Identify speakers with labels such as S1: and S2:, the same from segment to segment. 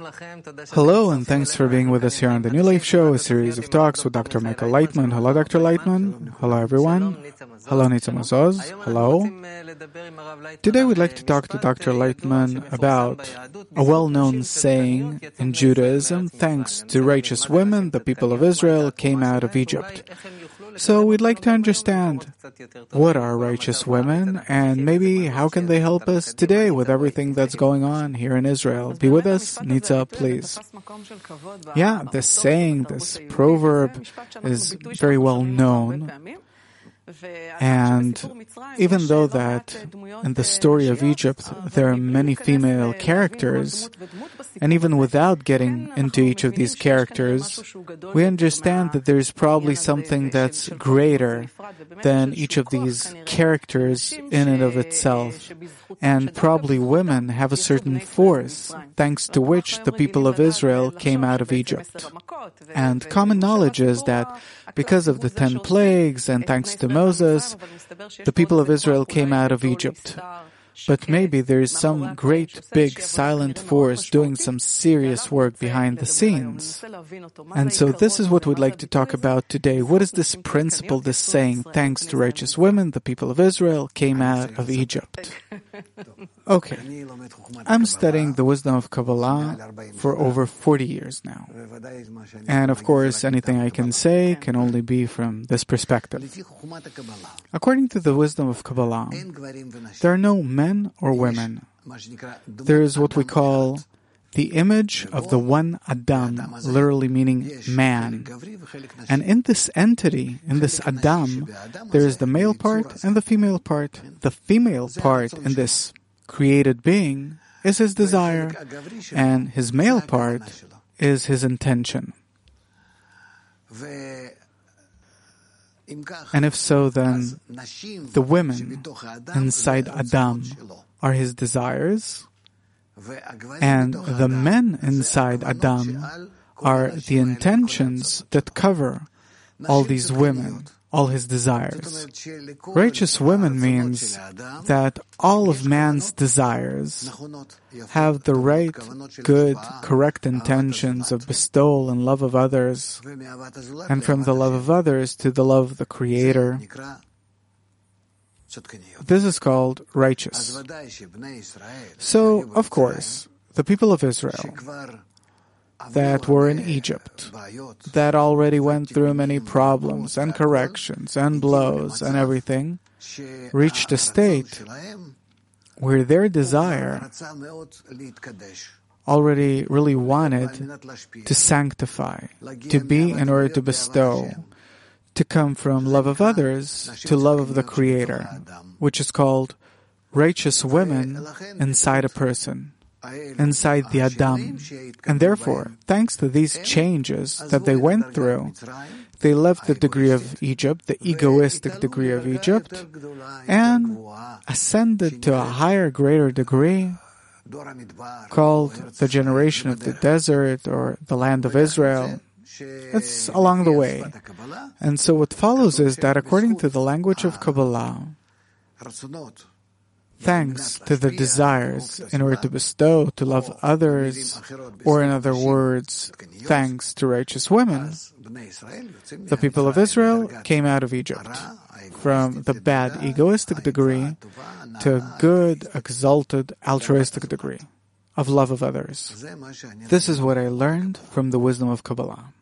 S1: Hello, and thanks for being with us here on the New Life Show, a series of talks with Dr. Michael Leitman. Hello, Dr. Leitman. Hello, everyone. Hello, Nitza Mazoz. Hello. Today we'd like to talk to Dr. Leitman about a well-known saying in Judaism: thanks to righteous women, the people of Israel came out of Egypt. So we'd like to understand what are righteous women, and maybe how can they help us today with everything that's going on here in Israel. Be with us, Nitza, please. Yeah, this saying, this proverb is very well known. And even though that in the story of Egypt there are many female characters, and even without getting into each of these characters, we understand that there's probably something that's greater than each of these characters in and of itself. And probably women have a certain force, thanks to which the people of Israel came out of Egypt. And common knowledge is that because of the 10 plagues and thanks to Moses, the people of Israel came out of Egypt. But maybe there is some great, big, silent force doing some serious work behind the scenes. And so this is what we'd like to talk about today. What is this principle, this saying, thanks to righteous women, the people of Israel came out of Egypt? Okay, I'm studying the wisdom of Kabbalah for over 40 years now. And of course, anything I can say can only be from this perspective. According to the wisdom of Kabbalah, there are no men or women. There is what we call the image of the one Adam, literally meaning man. And in this entity, in this Adam, there is the male part and the female part. The female part in this created being is his desire, and his male part is his intention. And if so, then the women inside Adam are his desires, and the men inside Adam are the intentions that cover all these women, all his desires. Righteous women means that all of man's desires have the right, good, correct intentions of bestowal and love of others, and from the love of others to the love of the Creator. This is called righteous. So, of course, the people of Israel that were in Egypt, that already went through many problems and corrections and blows and everything, reached a state where their desire already really wanted to sanctify, to be in order to bestow, to come from love of others to love of the Creator, which is called righteous women inside a person, inside the Adam. And therefore, thanks to these changes that they went through, they left the degree of Egypt, the egoistic degree of Egypt, and ascended to a higher, greater degree called the generation of the desert or the land of Israel. It's along the way. And so what follows is that according to the language of Kabbalah, thanks to the desires in order to bestow, to love others, or in other words, thanks to righteous women, the people of Israel came out of Egypt from the bad egoistic degree to a good, exalted, altruistic degree of love of others. This is what I learned from the wisdom of Kabbalah.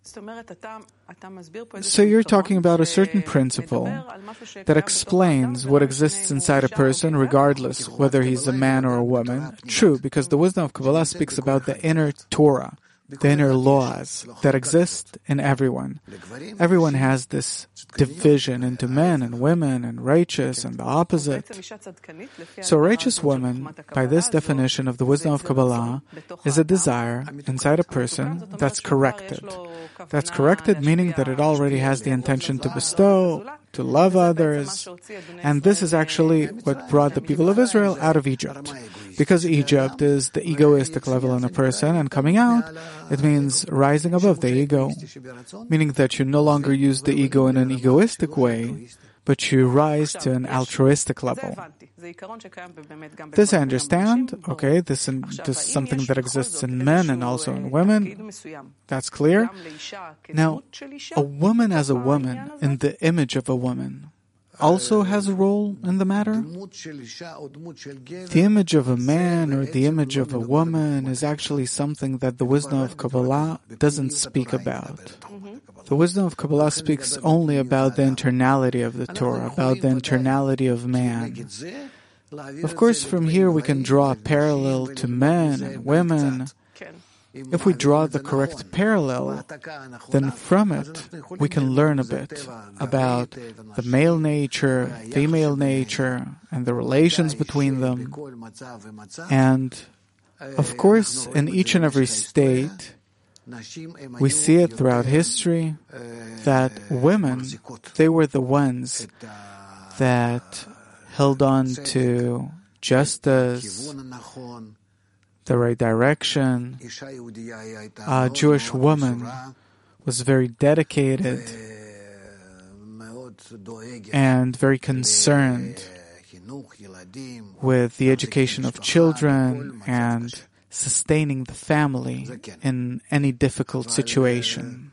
S1: So you're talking about a certain principle that explains what exists inside a person regardless whether he's a man or a woman. True, because the wisdom of Kabbalah speaks about the inner Torah, the inner laws that exist in everyone. Everyone has this division into men and women and righteous and the opposite. So a righteous woman, by this definition of the wisdom of Kabbalah, is a desire inside a person that's corrected. That's corrected, meaning that it already has the intention to bestow, to love others. And this is actually what brought the people of Israel out of Egypt. Because Egypt is the egoistic level in a person, and coming out, it means rising above the ego, meaning that you no longer use the ego in an egoistic way, but you rise to an altruistic level. This I understand. Okay, this is something that exists in men and also in women. That's clear. Now, a woman as a woman, in the image of a woman, also has a role in the matter? The image of a man or the image of a woman is actually something that the wisdom of Kabbalah doesn't speak about. The wisdom of Kabbalah speaks only about the internality of the Torah, about the internality of man. Of course, from here we can draw a parallel to men and women. If we draw the correct parallel, then from it we can learn a bit about the male nature, female nature, and the relations between them. And, of course, in each and every state, we see it throughout history that women, they were the ones that held on to justice, the right direction. A Jewish woman was very dedicated and very concerned with the education of children and sustaining the family in any difficult situation.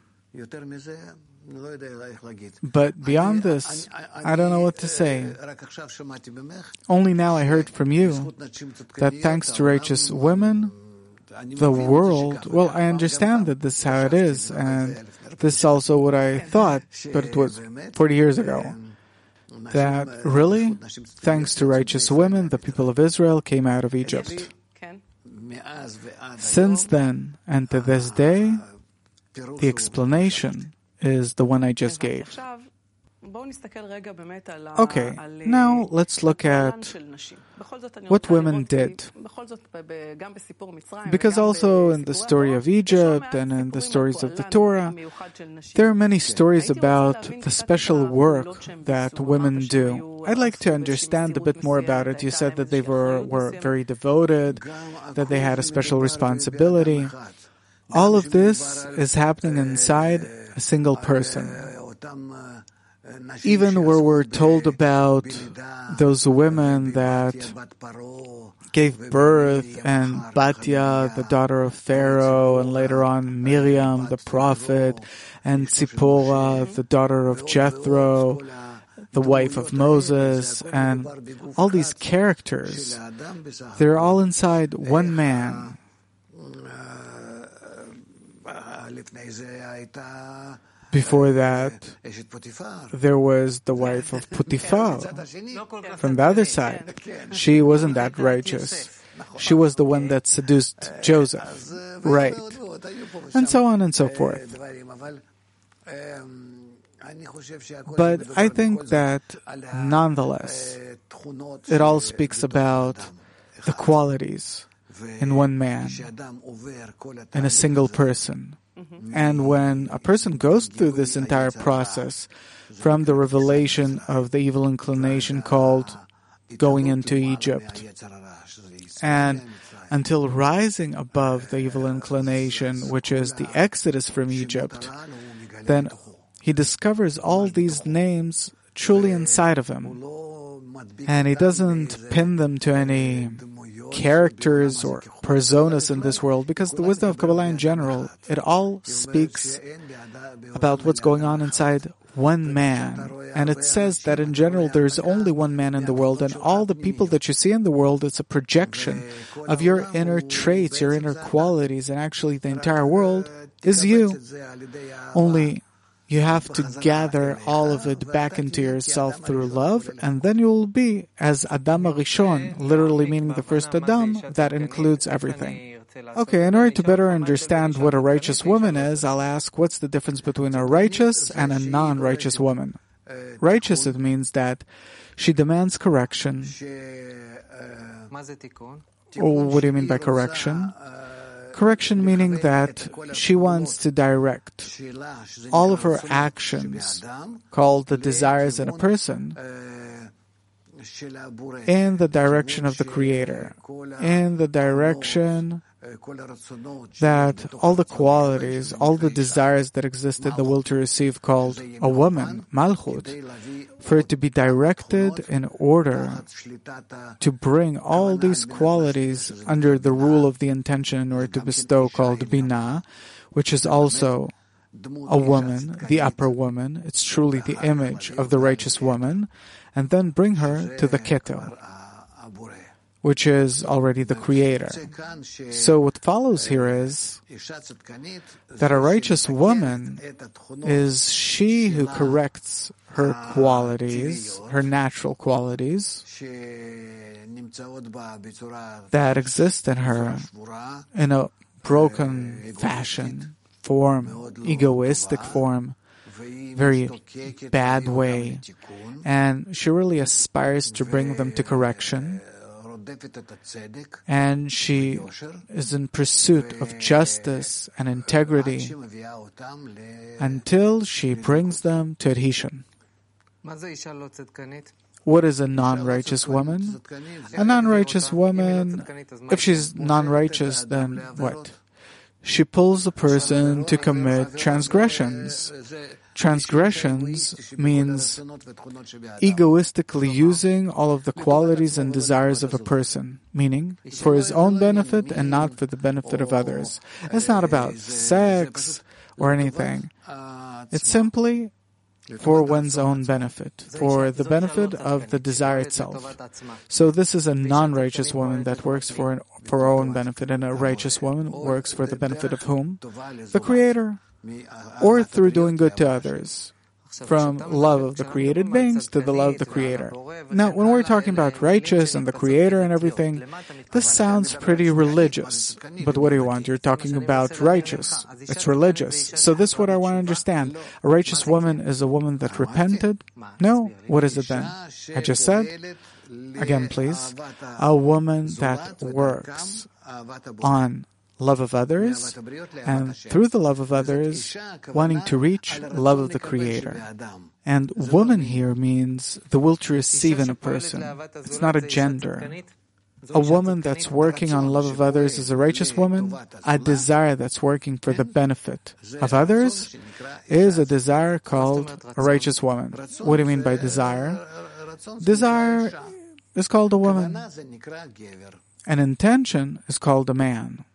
S1: But beyond this, I don't know what to say. Only now I heard from you that thanks to righteous women, the world, well, I understand that this is how it is, and this is also what I thought, but it was 40 years ago. That really, thanks to righteous women, the people of Israel came out of Egypt. Since then, and to this day, the explanation is the one I just gave. Okay, now let's look at what women did. Because also in the story of Egypt and in the stories of the Torah, there are many stories about the special work that women do. I'd like to understand a bit more about it. You said that they were very devoted, that they had a special responsibility. All of this is happening inside a single person. Even where we're told about those women that gave birth, and Batya, the daughter of Pharaoh, and later on Miriam, the prophet, and Tzipporah, the daughter of Jethro, the wife of Moses, and all these characters, they're all inside one man. Before that, there was the wife of Potiphar. From the other side, she wasn't that righteous. She was the one that seduced Joseph. Right. And so on and so forth. But I think that, nonetheless, it all speaks about the qualities in one man, in a single person. And when a person goes through this entire process, from the revelation of the evil inclination called going into Egypt, and until rising above the evil inclination, which is the exodus from Egypt, then he discovers all these names truly inside of him. And he doesn't pin them to any characters or personas in this world, because the wisdom of Kabbalah in general, it all speaks about what's going on inside one man. And it says that in general there's only one man in the world, and all the people that you see in the world, it's a projection of your inner traits, your inner qualities, and actually the entire world is you. Only you have to gather all of it back into yourself through love, and then you will be as Adam HaRishon, literally meaning the first Adam, that includes everything. Okay, in order to better understand what a righteous woman is, I'll ask, what's the difference between a righteous and a non-righteous woman? Righteous, it means that she demands correction. Oh, what do you mean by correction? Correction meaning that she wants to direct all of her actions, called the desires in a person, in the direction of the Creator, in the direction that all the qualities, all the desires that exist in the will to receive called a woman, Malchut, for it to be directed in order to bring all these qualities under the rule of the intention in order to bestow called Binah, which is also a woman, the upper woman. It's truly the image of the righteous woman, and then bring her to the Keter, which is already the Creator. So what follows here is that a righteous woman is she who corrects her qualities, her natural qualities, that exist in her in a broken fashion, form, egoistic form, very bad way, and she really aspires to bring them to correction, and she is in pursuit of justice and integrity until she brings them to adhesion. What is a non-righteous woman? A non-righteous woman, if she's non-righteous, then what? She pulls the person to commit transgressions. Transgressions means egoistically using all of the qualities and desires of a person, meaning for his own benefit and not for the benefit of others. It's not about sex or anything. It's simply for one's own benefit, for the benefit of the desire itself. So this is a non-righteous woman that works for her own benefit, and a righteous woman works for the benefit of whom? The Creator, or through doing good to others, from love of the created beings to the love of the Creator. Now, when we're talking about righteous and the Creator and everything, this sounds pretty religious. But what do you want? You're talking about righteous. It's religious. So this is what I want to understand. A righteous woman is a woman that repented? No. What is it then? I just said, again please, a woman that works on love of others, and through the love of others, wanting to reach love of the Creator. And woman here means the will to receive in a person. It's not a gender. A woman that's working on love of others is a righteous woman. A desire that's working for the benefit of others is a desire called a righteous woman. What do you mean by desire? Desire is called a woman. An intention is called a man.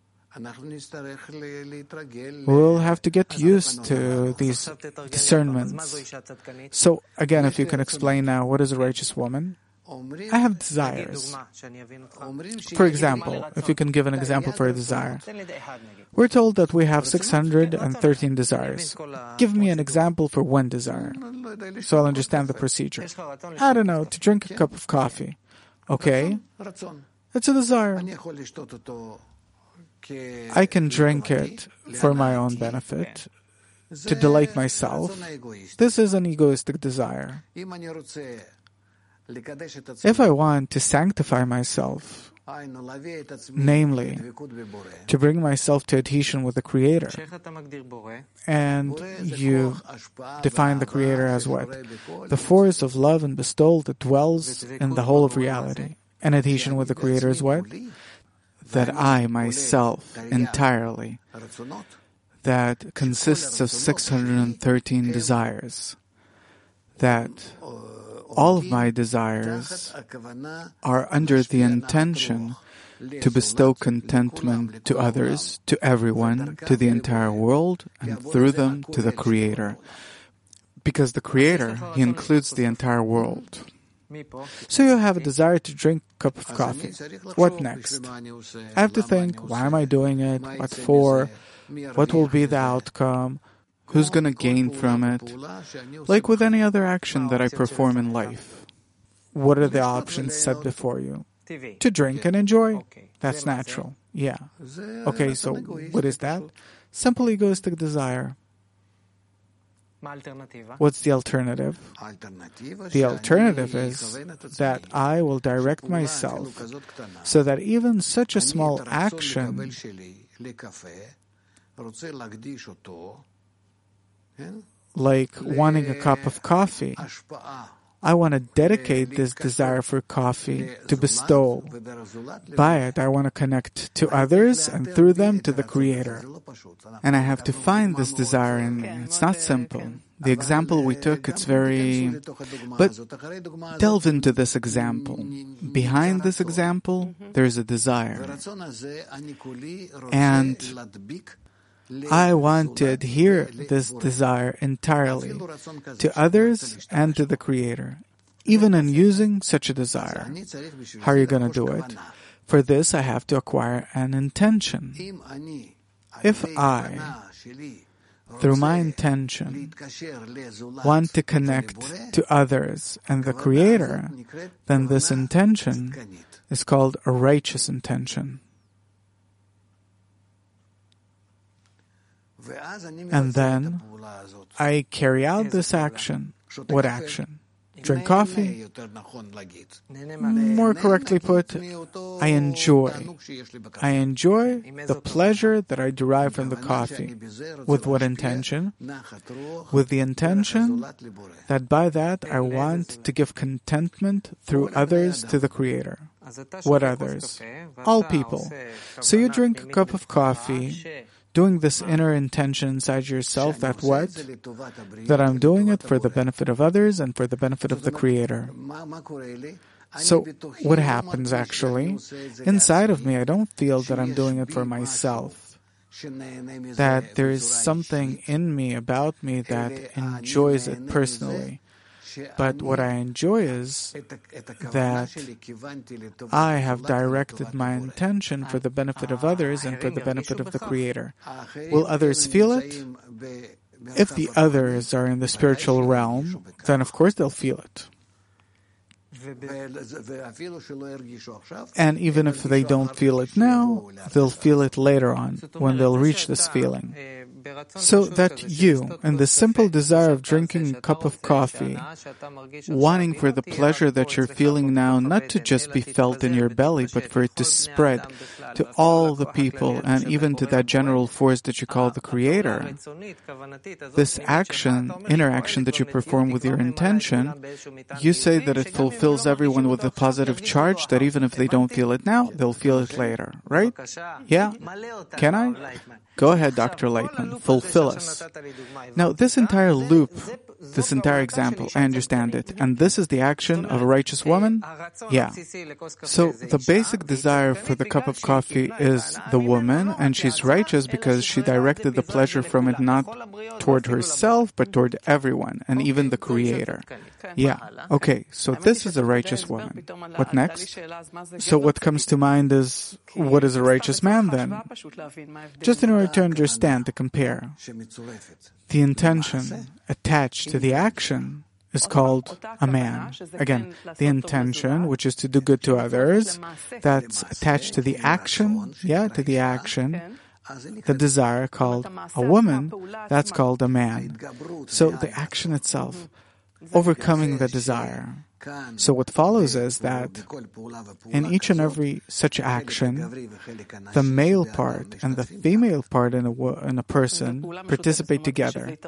S1: We'll have to get used to these discernments. So, again, if you can explain now, what is a righteous woman? I have desires. For example, if you can give an example for a desire. We're told that we have 613 desires. Give me an example for one desire, so I'll understand the procedure. I don't know, to drink a cup of coffee. Okay? It's a desire. I can drink it for my own benefit, to delight myself. This is an egoistic desire. If I want to sanctify myself, namely, to bring myself to adhesion with the Creator, and you define the Creator as what? The force of love and bestowal that dwells in the whole of reality. And adhesion with the Creator is what? That I, myself, entirely, that consists of 613 desires, that all of my desires are under the intention to bestow contentment to others, to everyone, to the entire world, and through them to the Creator. Because the Creator, He includes the entire world. So you have a desire to drink a cup of coffee. What next? I have to think, why am I doing it? What for? What will be the outcome? Who's going to gain from it? Like with any other action that I perform in life. What are the options set before you? To drink and enjoy. That's natural. Yeah. Okay, so what is that? Simple egoistic desire. What's the alternative? The alternative is that I will direct myself so that even such a small action, like wanting a cup of coffee, I want to dedicate this desire for coffee to bestow. By it, I want to connect to others and through them to the Creator. And I have to find this desire in me. It's not simple. The example we took, it's very... But delve into this example. Behind this example, there's a desire. And I want to adhere this desire entirely to others and to the Creator, even in using such a desire. How are you going to do it? For this, I have to acquire an intention. If I, through my intention, want to connect to others and the Creator, then this intention is called a righteous intention. And then I carry out this action. What action? Drink coffee? More correctly put, I enjoy. I enjoy the pleasure that I derive from the coffee. With what intention? With the intention that by that I want to give contentment through others to the Creator. What others? All people. So you drink a cup of coffee, doing this inner intention inside yourself that what? That I'm doing it for the benefit of others and for the benefit of the Creator. So what happens actually? Inside of me, I don't feel that I'm doing it for myself. That there is something in me, about me, that enjoys it personally. But what I enjoy is that I have directed my intention for the benefit of others and for the benefit of the Creator. Will others feel it? If the others are in the spiritual realm, then of course they'll feel it. And even if they don't feel it now, they'll feel it later on, when they'll reach this feeling. So that you, in the simple desire of drinking a cup of coffee, wanting for the pleasure that you're feeling now not to just be felt in your belly, but for it to spread to all the people and even to that general force that you call the Creator, this action, inner action that you perform with your intention, you say that it fulfills everyone with a positive charge, that even if they don't feel it now, they'll feel it later, right? Yeah? Can I? Go ahead, Dr. Lightman. Fulfill us. Now, this entire loop, this entire example, I understand it. And this is the action of a righteous woman? Yeah. So the basic desire for the cup of coffee is the woman, and she's righteous because she directed the pleasure from it not toward herself, but toward everyone, and even the Creator. Yeah. Okay, so this is a righteous woman. What next? So what comes to mind is, what is a righteous man then? Just in order to understand, to compare. The intention attached to the action is called a man. Again, the intention, which is to do good to others, that's attached to the action, to the action, the desire called a woman, that's called a man. So the action itself, overcoming the desire. So what follows is that in each and every such action, the male part and the female part in a person participate together.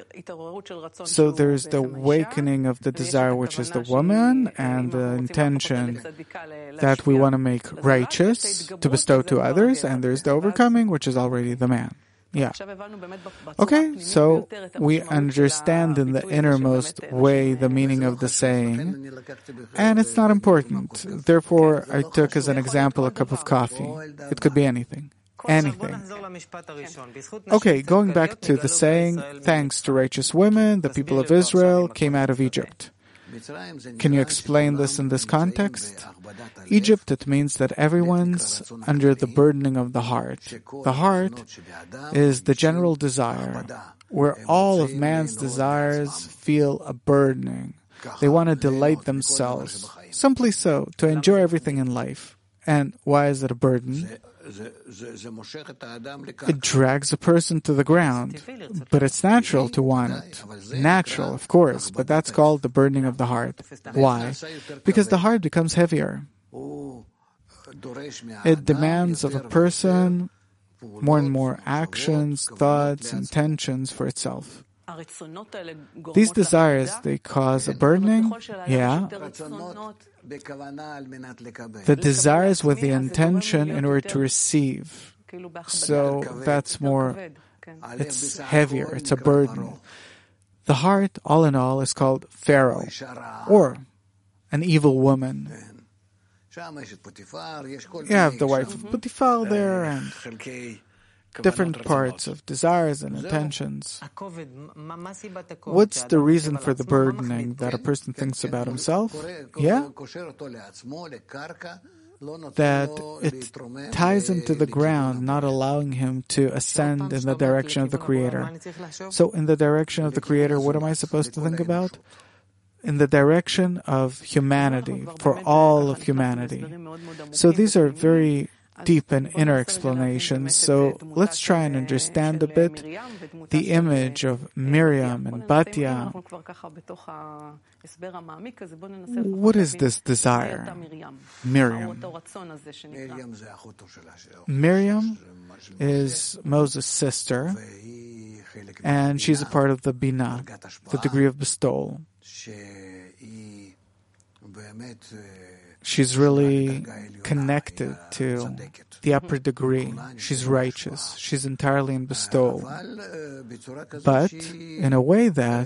S1: So there's the awakening of the desire, which is the woman, and the intention that we want to make righteous, to bestow to others, and there's the overcoming, which is already the man. Yeah. Okay, so we understand in the innermost way the meaning of the saying, and it's not important. Therefore, I took as an example a cup of coffee. It could be anything. Anything. Okay, going back to the saying, thanks to righteous women, the people of Israel came out of Egypt. Can you explain this in this context? Egypt, it means that everyone's under the burdening of the heart. The heart is the general desire, where all of man's desires feel a burdening. They want to delight themselves, simply so, to enjoy everything in life. And why is it a burden? It drags a person to the ground, but it's natural to want it. Natural, of course, but that's called the burdening of the heart. Why? Because the heart becomes heavier. It demands of a person more and more actions, thoughts, intentions for itself. These desires, they cause a burdening, yeah. The desires with the intention in order to receive. So that's more, it's heavier, it's a burden. The heart, all in all, is called Pharaoh, or an evil woman. You have the wife of Potiphar there, and different parts of desires and intentions. What's the reason for the burdening that a person thinks about himself? Yeah, that it ties him to the ground, not allowing him to ascend in the direction of the Creator. So in the direction of the Creator, what am I supposed to think about? In the direction of humanity, for all of humanity. So these are very deep and inner explanations. So let's try and understand a bit the image of Miriam and Batya. What is this desire? Miriam. Miriam is Moses' sister, and she's a part of the Binah, the degree of bestowal. She's really connected to the upper degree. She's righteous. She's entirely in bestowal. But in a way that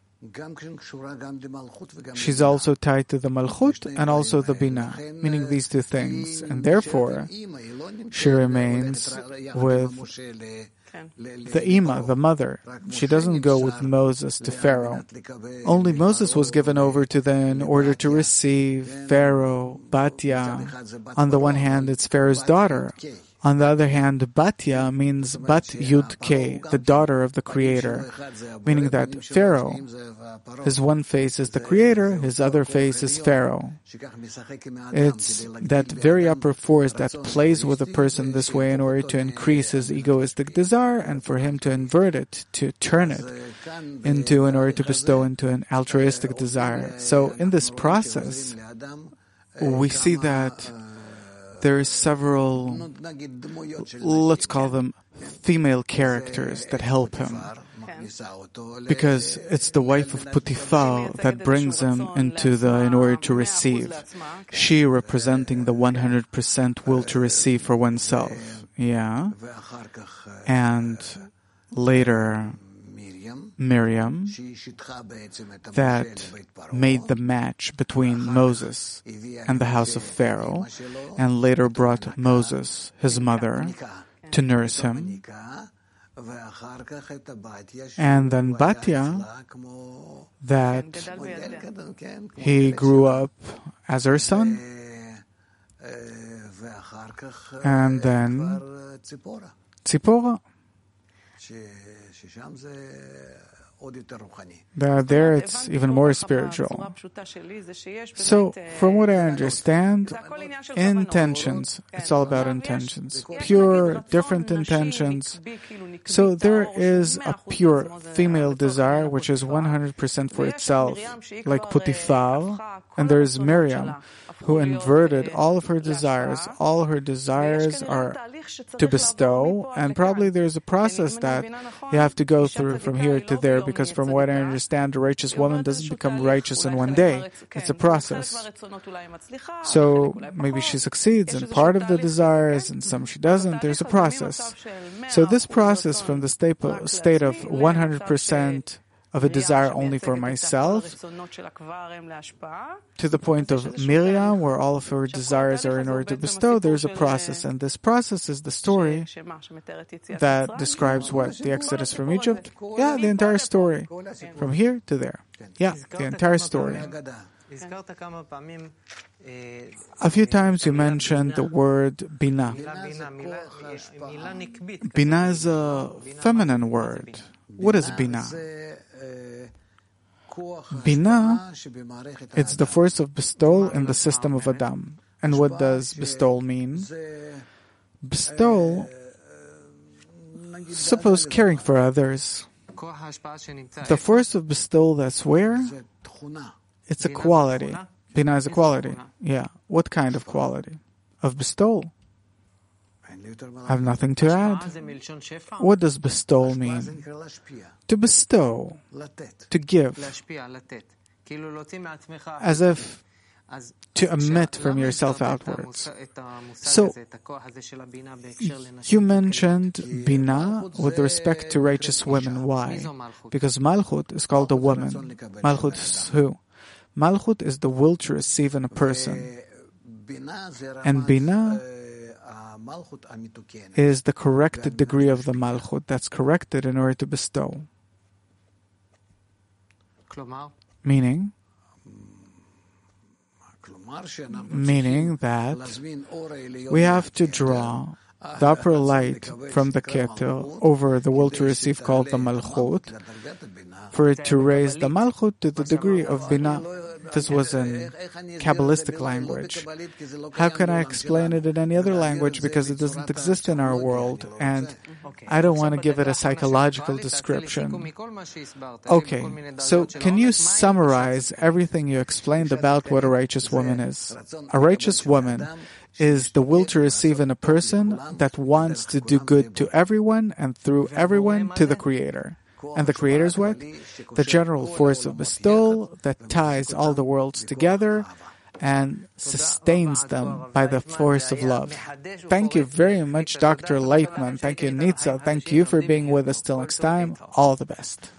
S1: she's also tied to the Malchut and also the Binah, meaning these two things. And therefore, she remains with the Ima, the mother. She doesn't go with Moses to Pharaoh. Only Moses was given over to them in order to receive Pharaoh, Batya. On the one hand, it's Pharaoh's daughter. On the other hand, Batya means Bat Yud Ke, the daughter of the Creator, meaning that Pharaoh, his one face is the Creator, his other face is Pharaoh. It's that very upper force that plays with a person this way in order to increase his egoistic desire and for him to invert it, to turn it into, in order to bestow into an altruistic desire. So in this process, we see that there are several, let's call them female characters that help him. Because it's the wife of Potiphar that brings him in order to receive. She representing the 100% will to receive for oneself. Yeah. And later, Miriam, that made the match between Moses and the house of Pharaoh, and later brought Moses, his mother, to nurse him. And then Batya, that he grew up as her son. And then Tzipora. There it's even more spiritual. So, from what I understand, intentions, it's all about intentions. Pure, different intentions. So there is a pure female desire which is 100% for itself, like Potiphar, and there is Miriam, who inverted all of her desires. All her desires are to bestow, and probably there's a process that you have to go through from here to there, because from what I understand, a righteous woman doesn't become righteous in one day. It's a process. So maybe she succeeds in part of the desires, and some she doesn't. There's a process. So this process from the state of 100% of a desire only for myself, to the point of Miriam, where all of her desires are in order to bestow, there's a process. And this process is the story that describes what? The Exodus from Egypt? Yeah, the entire story. From here to there. Yeah, the entire story. A few times you mentioned the word Binah. Binah is a feminine word. What is Binah? Binah, it's the force of bestowal in the system of Adam. And what does bestowal mean? Bestowal, suppose caring for others. The force of bestowal, that's where? It's a quality. Binah is a quality. Yeah. What kind of quality? Of bestowal. I have nothing to add. What does bestow mean? To bestow, to give, as if to emit from yourself outwards. So, you mentioned Bina with respect to righteous women. Why? Because Malchut is called a woman. Malchut is who? Malchut is the will to receive in a person. And Bina is the corrected degree of the Malchut that's corrected in order to bestow. Meaning that we have to draw the upper light from the Keter over the will to receive called the Malchut, for it to raise the Malchut to the degree of Bina. This was in Kabbalistic language. How can I explain it in any other language? Because it doesn't exist in our world, and I don't want to give it a psychological description. Okay, so can you summarize everything you explained about what a righteous woman is? A righteous woman is the will to receive in a person that wants to do good to everyone and through everyone to the Creator. And the Creator is what? The general force of bestowal that ties all the worlds together and sustains them by the force of love. Thank you very much, Dr. Lightman. Thank you, Nitza. Thank you for being with us till next time. All the best.